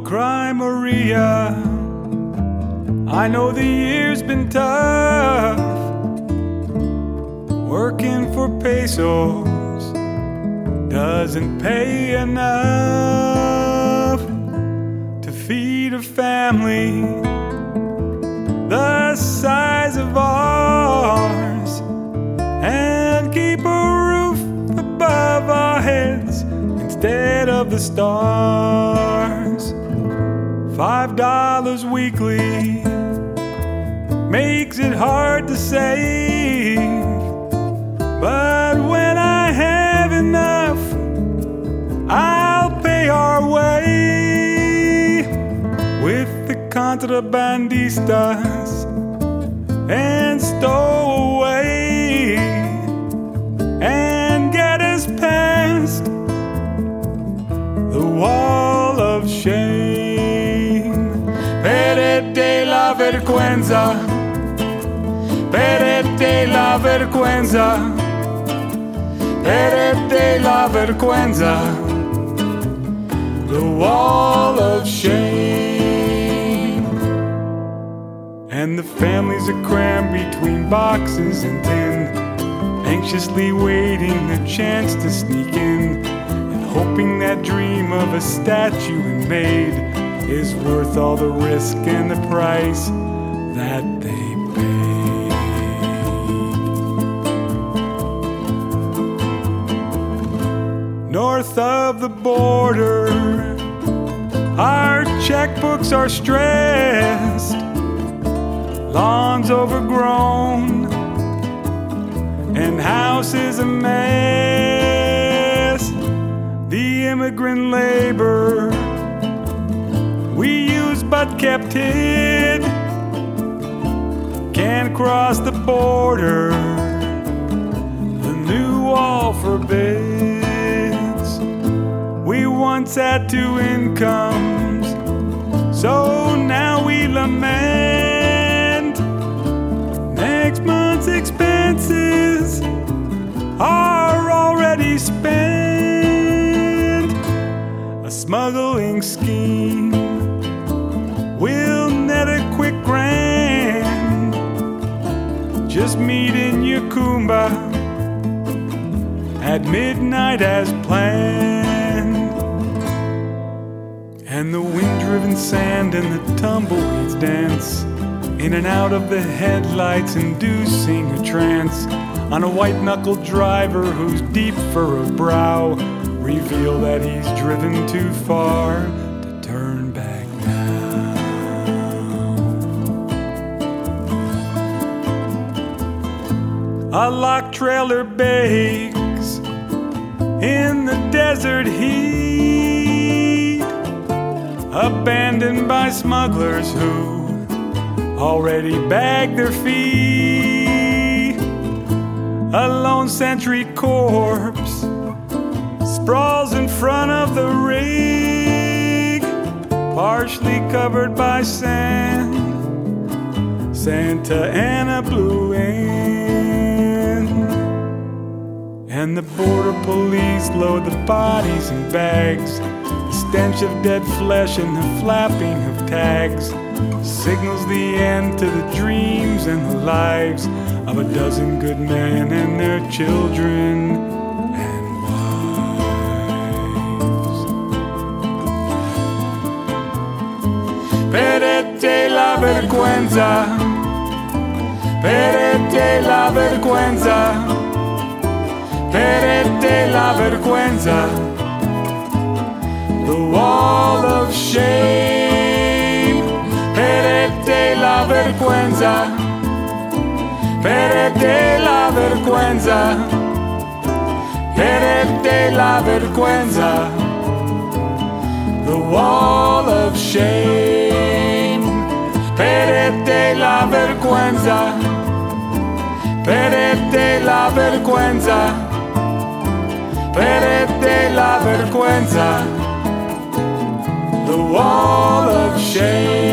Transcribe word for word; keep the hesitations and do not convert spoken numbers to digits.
cry, Maria. I know the year's been tough, working for pesos doesn't pay enough to feed a family the size of ours and keep a roof above our heads instead of the stars. Five dollars weekly makes it hard to save, but when I have enough, I'll pay our way with the contrabandistas and stow away and get us past the wall of shame. Perdete la vergüenza, perdete la vergüenza, perdete la vergüenza, the wall of shame. And the families are crammed between boxes and tin, anxiously waiting a chance to sneak in, and hoping that dream of a statue in Maid is worth all the risk and the price that they pay. North of the border, our checkbooks are stressed, lawns overgrown, and houses a mess. The immigrant labor we use but kept hid can't cross the border, the new wall forbids. We once had two incomes, so now we lament. Next month's expenses are already spent. A smuggling scheme will net a quick grand. Just meet in Yacumba at midnight as planned. And the wind-driven sand and the tumbleweeds dance in and out of the headlights, inducing a trance on a white-knuckled driver whose deep furrowed brow reveal that he's driven too far to turn back now. A locked trailer bakes in the desert heat, abandoned by smugglers who already bagged their fee. A lone sentry corpse sprawls in front of the rig, partially covered by sand. Santa Ana blew in, and the border police load the bodies in bags. The stench of dead flesh and the flapping of tags signals the end to the dreams and the lives of a dozen good men and their children and wives. Perdete la vergüenza, perdete la vergüenza, perdete la vergüenza, the wall of shame. Perdete la vergüenza, perdete la vergüenza, perdete la vergüenza, the wall of shame. Perdete la vergüenza, perdete la vergüenza, perdete la vergüenza, the wall of shame.